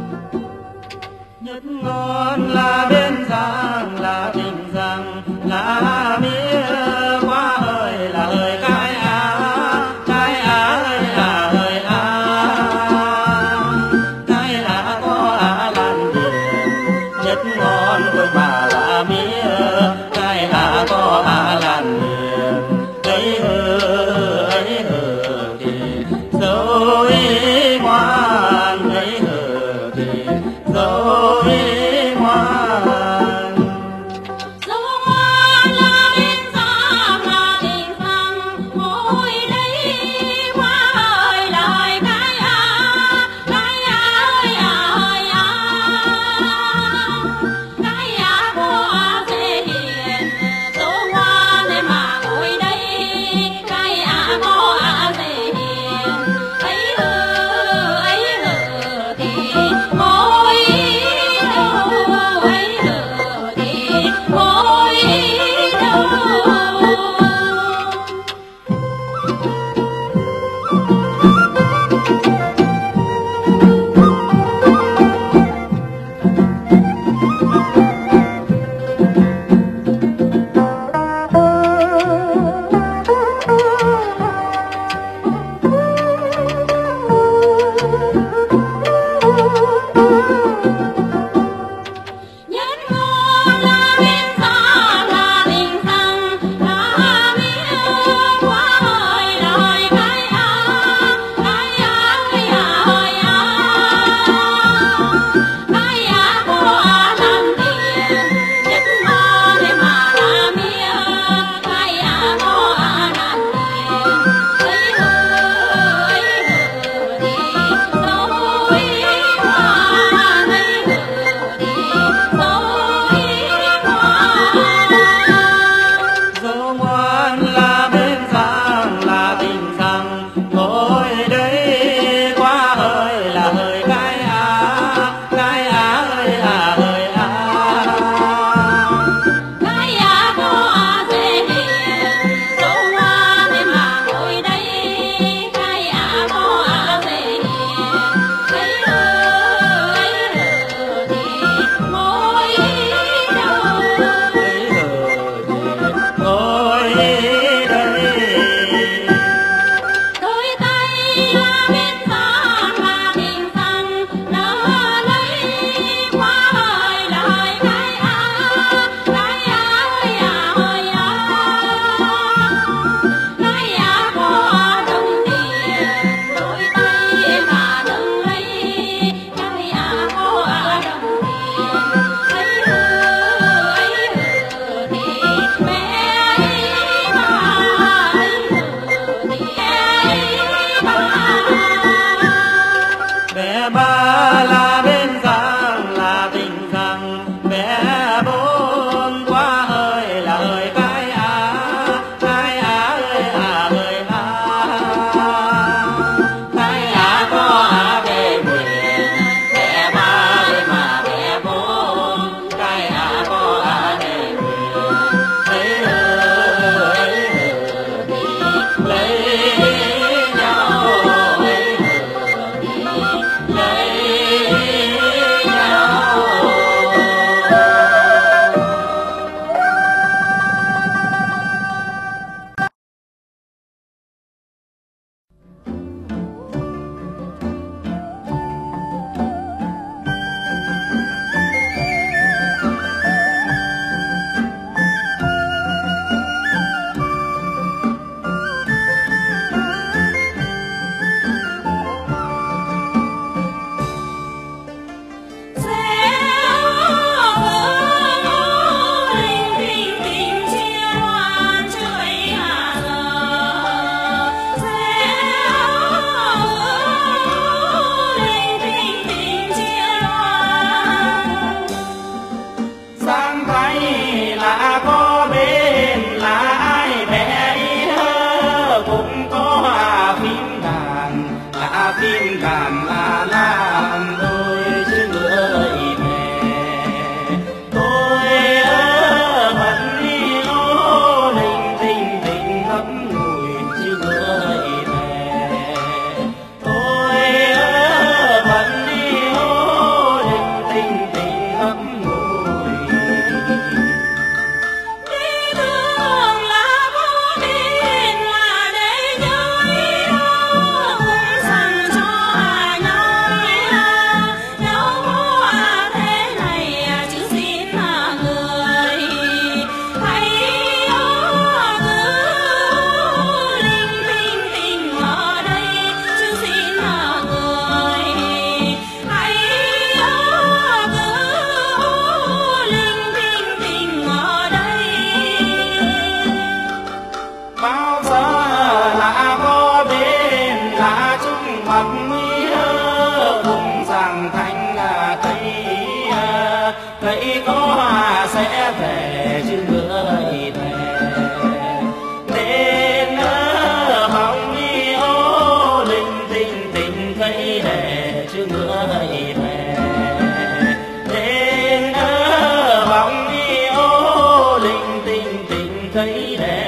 nhất ngon là bên giang là tình rằng là mía quá ơi là ơi cái ơi là ơi cái là có lan điền nhất ngon với bà là mía cái là có lan điền ấy hừ thì dối ngoan ấy hừ thì dối ngoan. dấu ngoan là bên giang là tình rằng ngồi đây quá ơi lời cái ơi cái của dễ hiền dấu ngoan để mà ngồi đây cái có dễ hiền ấy hừ thì ngồi đâu ấy hừ thì ngồi đâu. Nhất ngon là bên giang là tình rằng là mía quá ơi lời cái ơi của làm tiền nhất ngon để mà là mía cái có làm tiền ấy hừ thì dối ngoan ấy hừ thì dối ngoan. Dấu ngoan là bên giang là tình rằng ngồi đây quá ơi là ơi cái ơi Cái có dễ hiền dấu ngoan để mà ngồi đây cái có dễ hiền ấy hừ thì ngồi đâu. ấy ngồi đây. Đôi tay là bên giang là tình rằng nỡ lấy quá ơi lời cái ơi cái có đồng tiền đôi tay mà nâng lấy cái có đồng tiền ấy hừ thì bé ba ấy hừ thì Bé ba là bên giang là tình rằng bé bốn quá ơi là ơi cái ơi cái có về nguyện bé ba để mà bé bốn cái có về nguyện ấy thì lấy nhau ấy thì lấy cây có sẽ về chứ người về đến bóng đi ô linh tinh tình cây để chứ người về đến bóng đi ô linh tinh tình cây để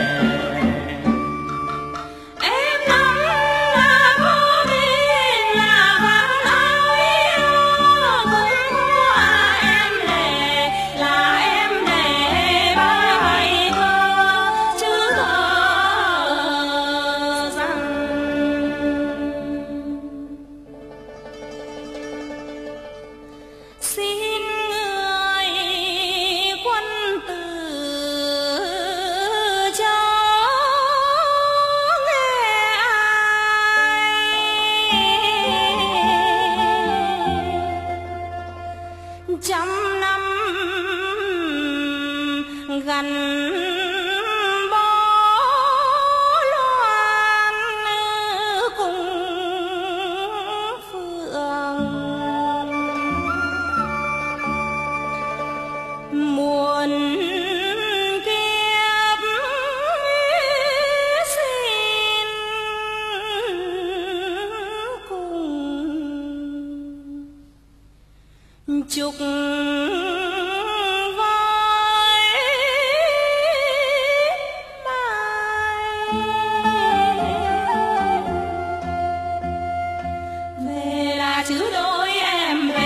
xin người quân tử cho nghe ai trăm năm gần muôn kiếp xin cùng chúc về là chữ đôi em về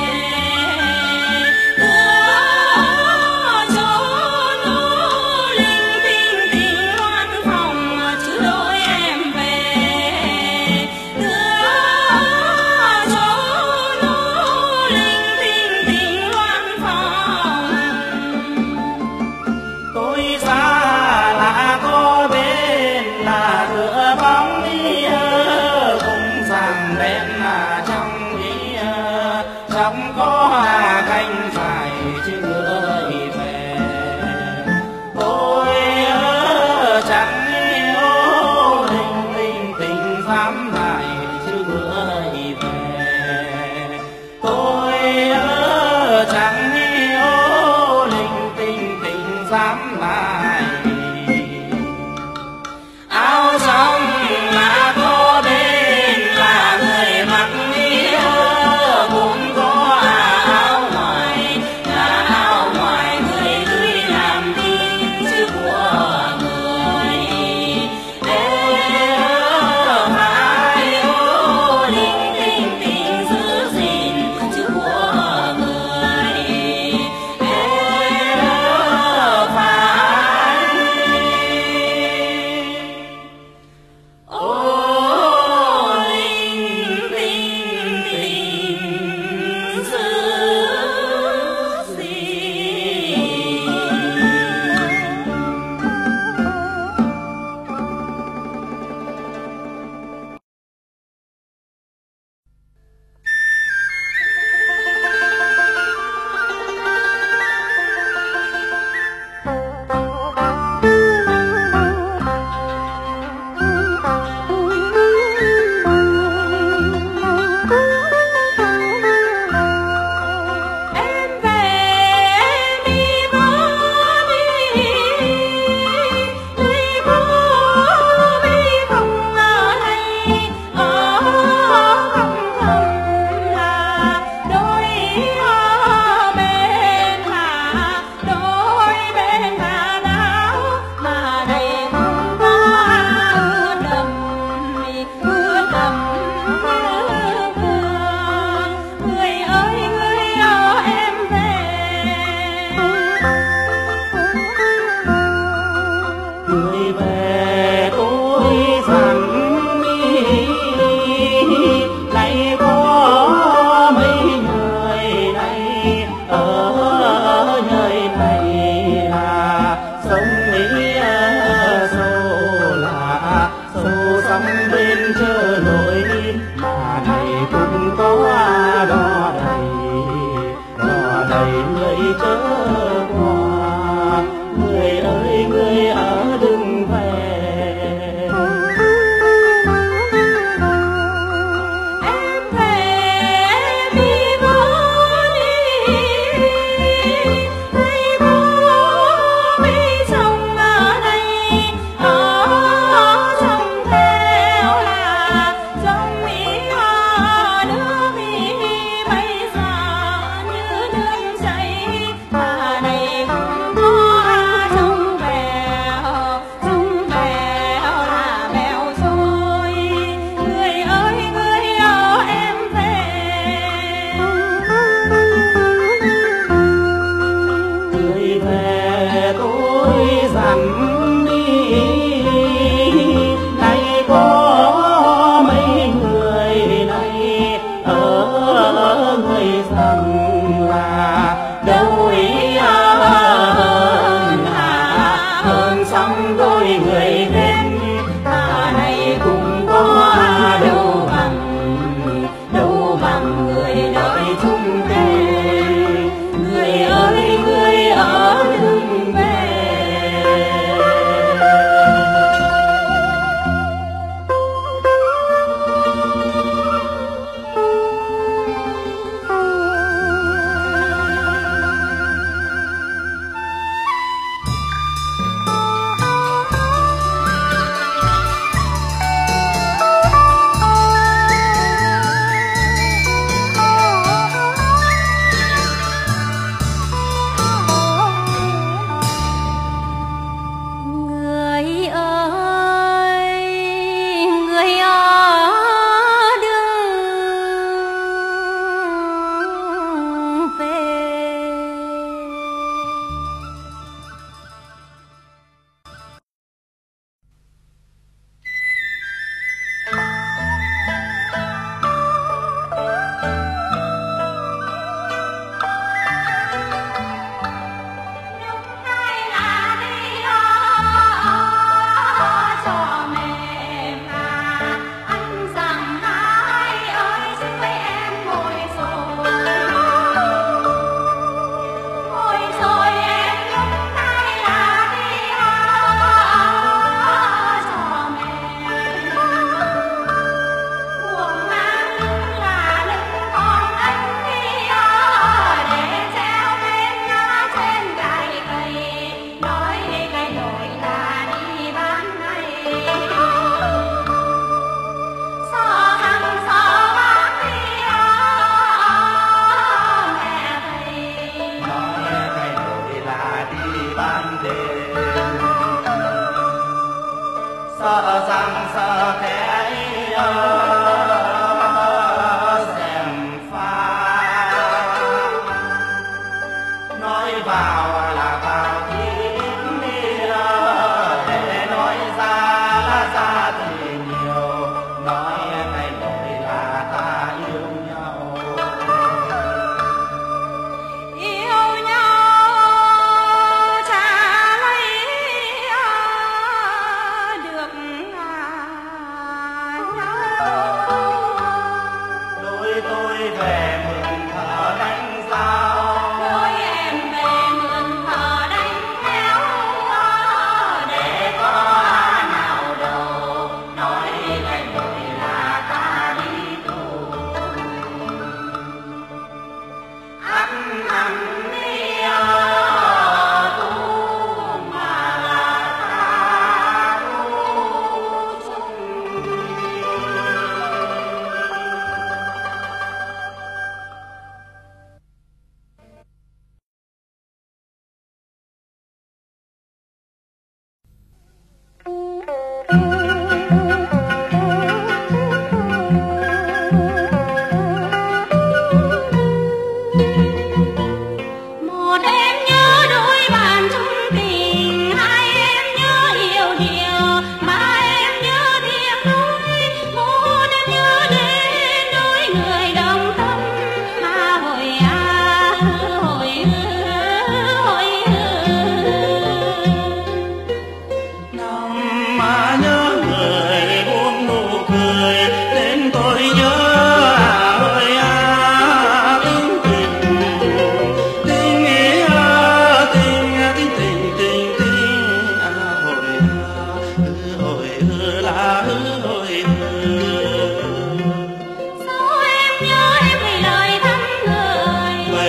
chẳng có canh dài chứ người về tôi chẳng yêu linh linh tình dám lại chứ người về tôi chẳng yêu linh tình tình dám lại áo trong là có bên là người mặc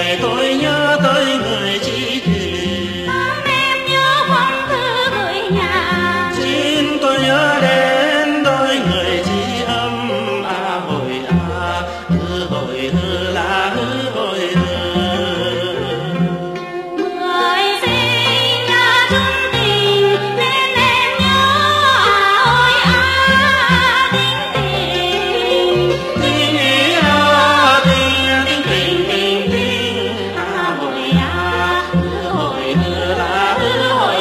vậy tôi nhớ tới người chỉ kỷ. Em nhớ phong thư gửi nhà, Xin tôi nhớ đến đôi người chỉ âm hồi hồi là hồi người sinh ra chung tình nên em nhớ ôi tình tình. tình tình tình tình hồi hồi là hồi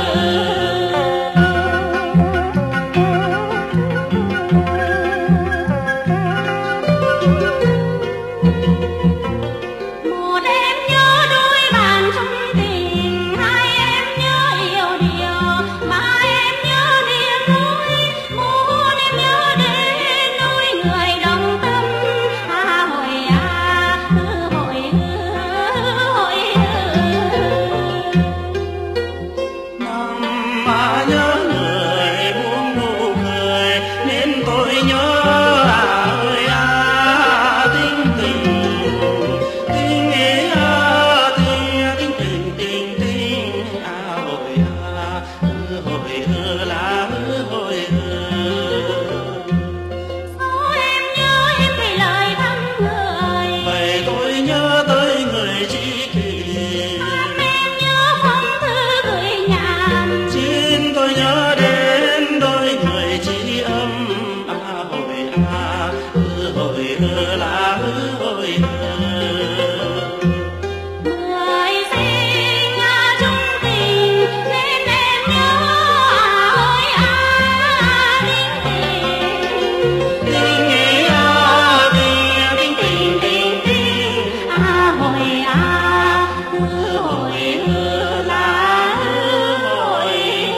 Một em nhớ đôi bàn chung tình, hai em nhớ yêu điều, ba em nhớ niềm vui, bốn em nhớ đến đôi người đồng tâm. Hồi hồi mà nhớ người buông nụ cười nên tôi nhớ ơi tình tình tình tình tình tình tình hồi hồi là hồi Số em nhớ em vì lời thăm người, vậy tôi nhớ tới người chỉ kỷ. em nhớ phong thư gửi nhà. Xin tôi nhớ đến đôi người chỉ âm hồi hồi là hồi Người sinh ra chung tình nên em nhớ ôi tình tình. tình tình tình tình Hồi hồi là hồi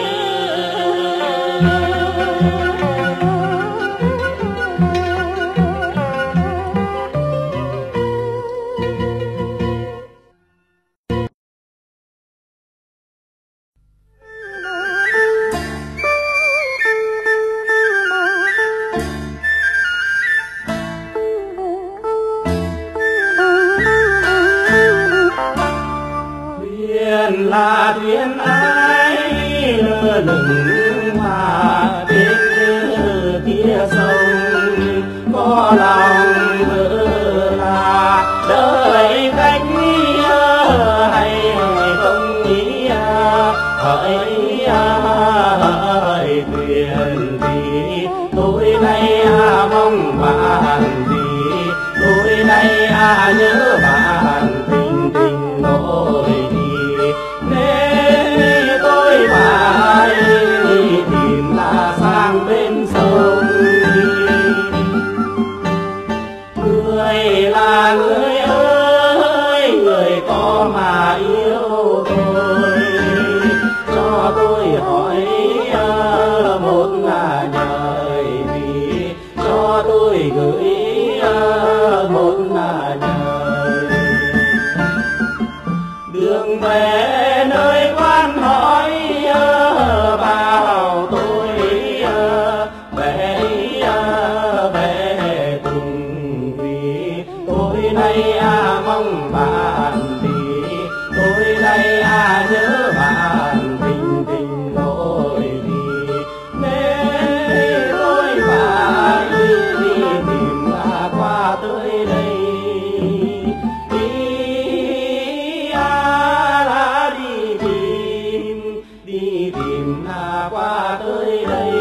thuyền là thuyền ai lơ lửng mà bên kia sông, có lòng vợ là đợi khách hay không nghĩ hỡi thuyền gì tôi nay mong bạn gì tôi nay nhớ bạn tình tình nỗi đi nên tôi phải đi tìm là sang bên sông. Người là người ơi người có mà yêu tôi cho tôi hỏi một lời vì cho tôi gửi một lời đường về nơi quan hỏi bao tôi về cùng vì tôi nay mong bạn đi tôi nay nhớ bạn tình tình nỗi đi nên tôi phải đi tìm qua tới đây đi tìm qua tới đây.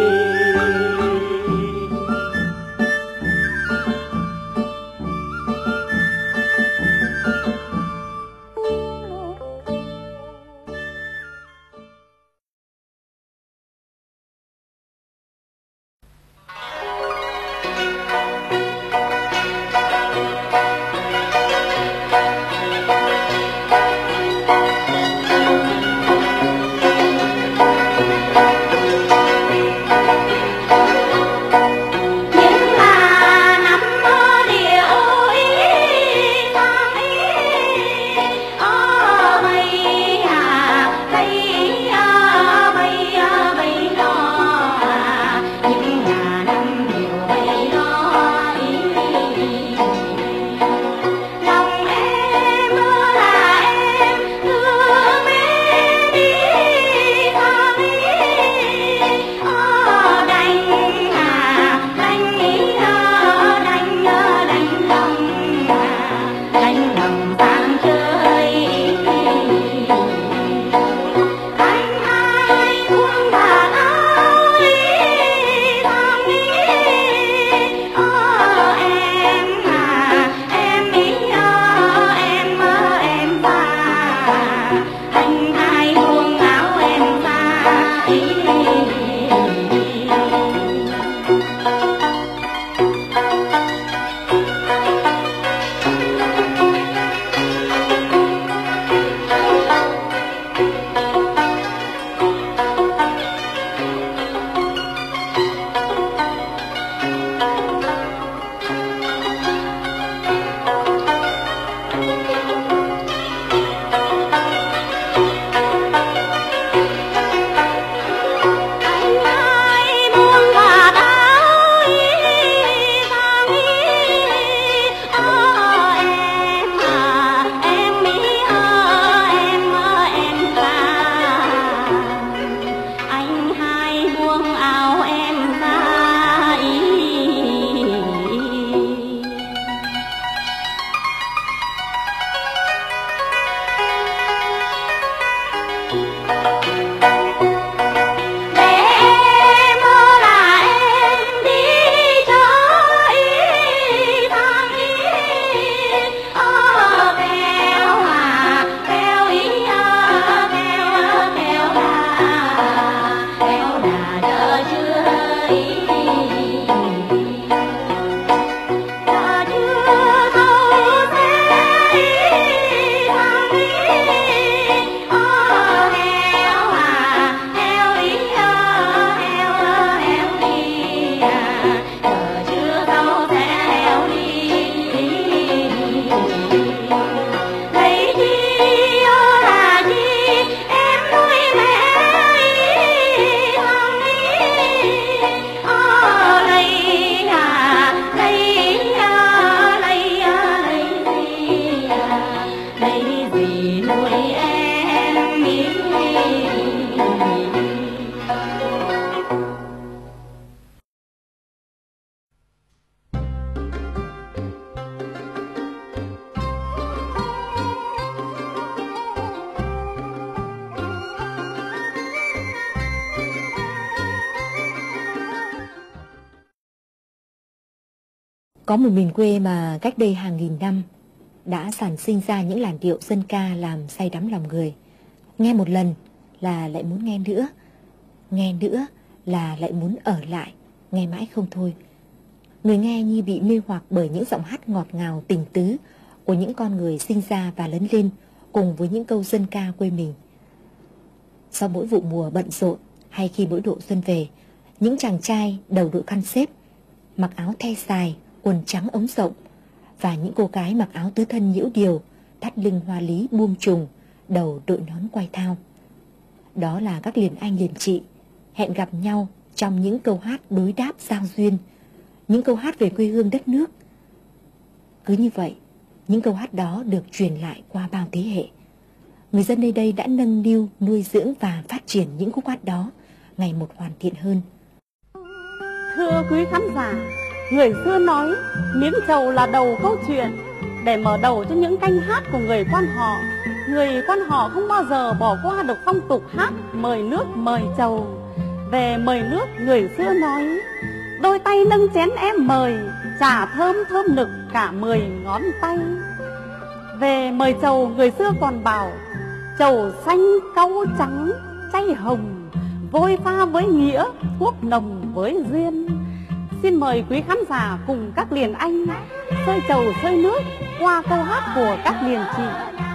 Có một miền quê mà cách đây hàng nghìn năm đã sản sinh ra những làn điệu dân ca làm say đắm lòng người. Nghe một lần là lại muốn nghe nữa, nghe nữa là lại muốn ở lại, nghe mãi không thôi. Người nghe như bị mê hoặc bởi những giọng hát ngọt ngào tình tứ của những con người sinh ra và lớn lên cùng với những câu dân ca quê mình. Sau mỗi vụ mùa bận rộn hay khi mỗi độ xuân về, những chàng trai đầu đội khăn xếp, mặc áo the dài, quần trắng ống rộng, và những cô gái mặc áo tứ thân nhiễu điều, thắt lưng hoa lý buông trùng, đầu đội nón quai thao. Đó là các liền anh liền chị hẹn gặp nhau trong những câu hát đối đáp giao duyên, những câu hát về quê hương đất nước. Cứ như vậy, những câu hát đó được truyền lại qua bao thế hệ. Người dân nơi đây đã nâng niu, nuôi dưỡng và phát triển những khúc hát đó ngày một hoàn thiện hơn. Thưa quý khán giả, người xưa nói miếng trầu là đầu câu chuyện. Để mở đầu cho những canh hát của người quan họ, người quan họ không bao giờ bỏ qua được phong tục hát mời nước mời trầu. Về mời nước, người xưa nói đôi tay nâng chén em mời, trà thơm thơm nực cả 10 ngón tay. Về mời trầu, người xưa còn bảo trầu xanh cau trắng chay hồng, vôi pha với nghĩa, thuốc nồng với duyên. Xin mời quý khán giả cùng các liền anh sơi trầu sơi nước qua câu hát của các liền chị.